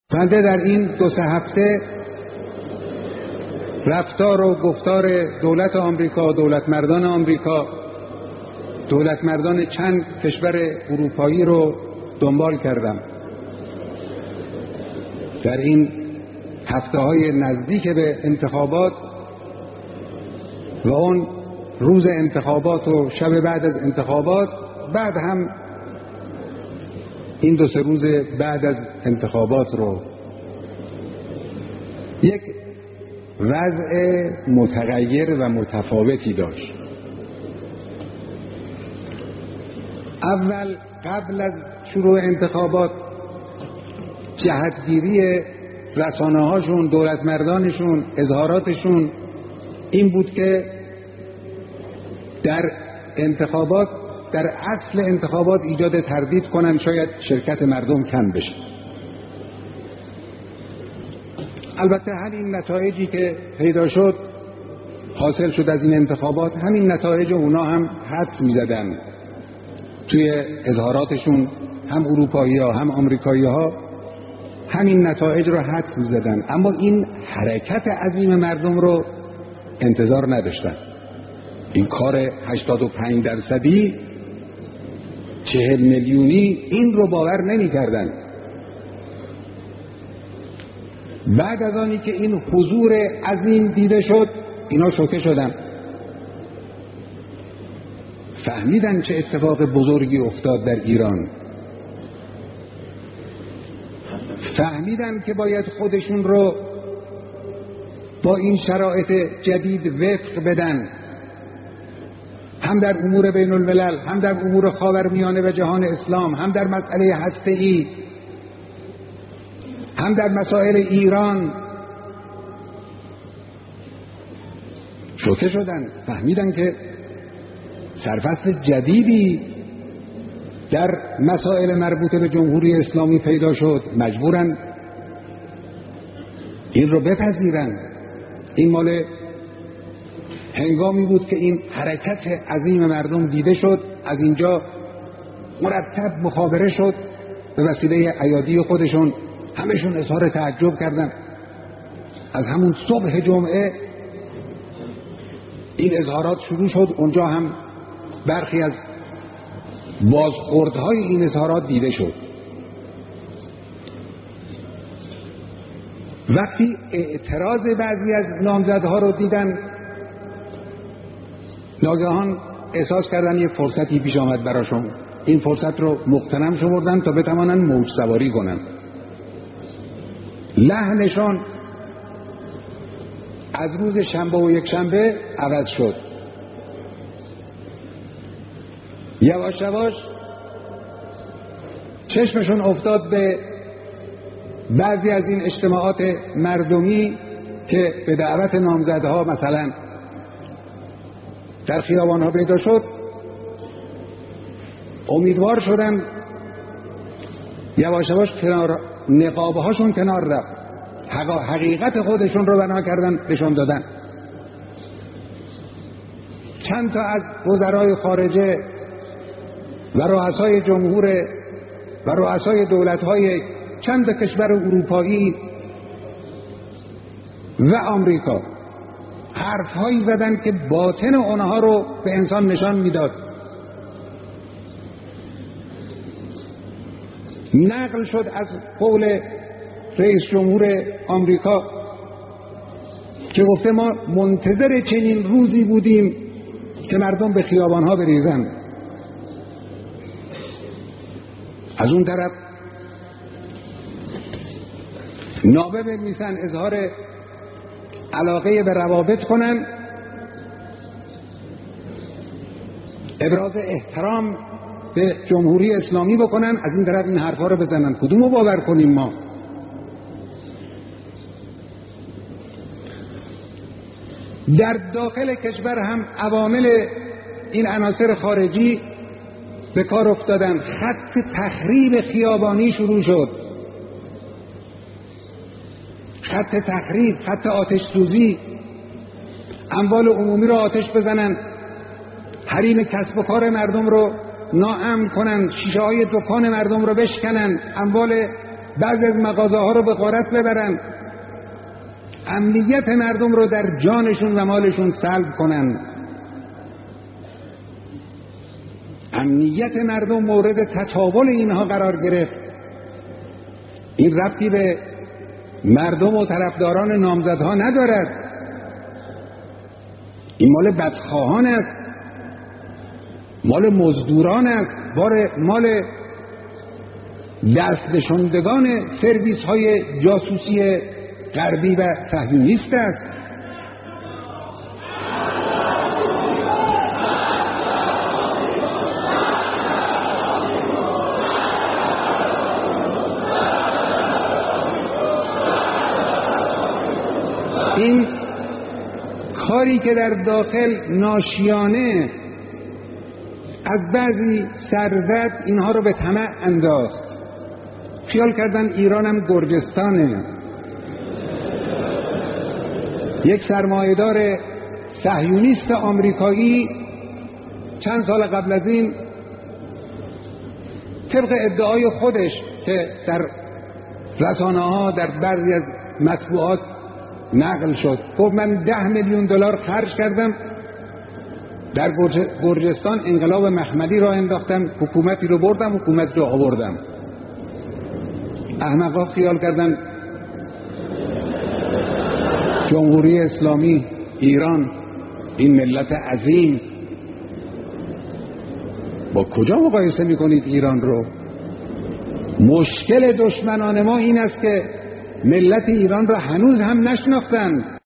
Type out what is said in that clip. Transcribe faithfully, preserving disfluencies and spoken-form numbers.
بنده در این دو سه هفته رفتار و گفتار دولت آمریکا، دولت مردان آمریکا، دولت مردان چند کشور اروپایی رو دنبال کردم. در این هفته های نزدیک به انتخابات و اون روز انتخابات و شب بعد از انتخابات، بعد هم این دو سه روز بعد از انتخابات رو، یک وضع متغیر و متفاوتی داشت. اول قبل از شروع انتخابات جهتگیری رسانه هاشون، دولت مردانشون، اظهاراتشون این بود که در انتخابات، در اصل انتخابات ایجاد تردید کنن، شاید شرکت مردم کم بشه. البته همین نتایجی که پیدا شد، حاصل شد از این انتخابات، همین نتایج اونا هم حدس می‌زدن توی اظهاراتشون، هم اروپایی ها هم آمریکایی ها همین نتایج رو حدس می‌زدن، اما این حرکت عظیم مردم رو انتظار نداشتن. این کار هشتاد و پنج درصدی، چهل میلیونی، این رو باور نمی کردن. بعد از آنی که این حضور عظیم دیده شد، اینا شوکه شدن، فهمیدن چه اتفاق بزرگی افتاد در ایران، فهمیدن که باید خودشون رو با این شرایط جدید وفق بدن، هم در امور بین الملل، هم در امور خاورمیانه و جهان اسلام، هم در مسئله هسته‌ای، هم در مسائل ایران. شوکه شدن، فهمیدن که سرفصل جدیدی در مسائل مربوط به جمهوری اسلامی پیدا شد، مجبورن این رو بپذیرن. این مال هنگامی بود که این حرکت عظیم مردم دیده شد، از اینجا مرتب مخابره شد، به وسیله ایادی خودشون همشون اظهار تعجب کردن. از همون صبح جمعه این اظهارات شروع شد، اونجا هم برخی از بازخوردهای این اظهارات دیده شد. وقتی اعتراض بعضی از نامزدها رو دیدن، ناگهان احساس کردن یه فرصتی پیش آمد براشون، این فرصت رو مغتنم شمردن تا بتوانن موج سواری کنن. لحنشون از روز شنبه و یک شنبه عوض شد. یواش یواش چشمشون افتاد به بعضی از این اجتماعات مردمی که به دعوت نامزدها مثلا در خیابان‌ها پیدا شد. امیدوار شدن، یواش یواش کنار نقابهاشون کنار رفت، حقیقت خودشون رو بنا کردن، نشون دادن. چند تا از وزرای خارجه و رؤسای جمهور و رؤسای دولت‌های چند کشور اروپایی و آمریکا حرف‌هایی زدن که باطن اونها رو به انسان نشان میداد. نقل شد از قول رئیس جمهور آمریکا که گفته ما منتظر چنین روزی بودیم که مردم به خیابان‌ها بریزن. از اون طرف نامه بنویسن، اظهار علاقه به روابط کنن، ابراز احترام به جمهوری اسلامی بکنن، از این طرف این حرفا رو بزنن. کدومو باور کنیم ما؟ در داخل کشور هم عوامل این عناصر خارجی به کار افتادن. خط تخریب خیابانی شروع شد، خط تخریب، خط آتش سوزی، اموال عمومی رو آتش بزنن، حریم کسب و کار مردم رو ناامن کنن، شیشه های دکان مردم رو بشکنن، اموال بعضی از مغازه ها رو به غارت ببرن، امنیت مردم رو در جانشون و مالشون سلب کنن. امنیت مردم مورد تطاول اینها قرار گرفت. این ربطی به مردم و طرفداران نامزدها ندارد. این مال بدخواهان است، مال مزدوران است، مال دست نشاندگان سرویس های جاسوسی غربی و صهیونیست است. این کاری که در داخل ناشیانه از بعضی سرزد اینها رو به طمع انداخت. خیال کردن ایران هم گرجستانه. یک سرمایه‌دار صهیونیست آمریکایی چند سال قبل از این طبق ادعای خودش که در رسانه‌ها در بعضی از مطبوعات نقل شد، گفت من ده میلیون دلار خرج کردم در گرجستان انقلاب مخملی را انداختم، حکومتی رو بردم، حکومت رو آوردم. احمقا خیال کردن جمهوری اسلامی ایران، این ملت عظیم، با کجا مقایسه میکنید ایران رو؟ مشکل دشمنان ما این است که ملت ایران را هنوز هم نشناختند.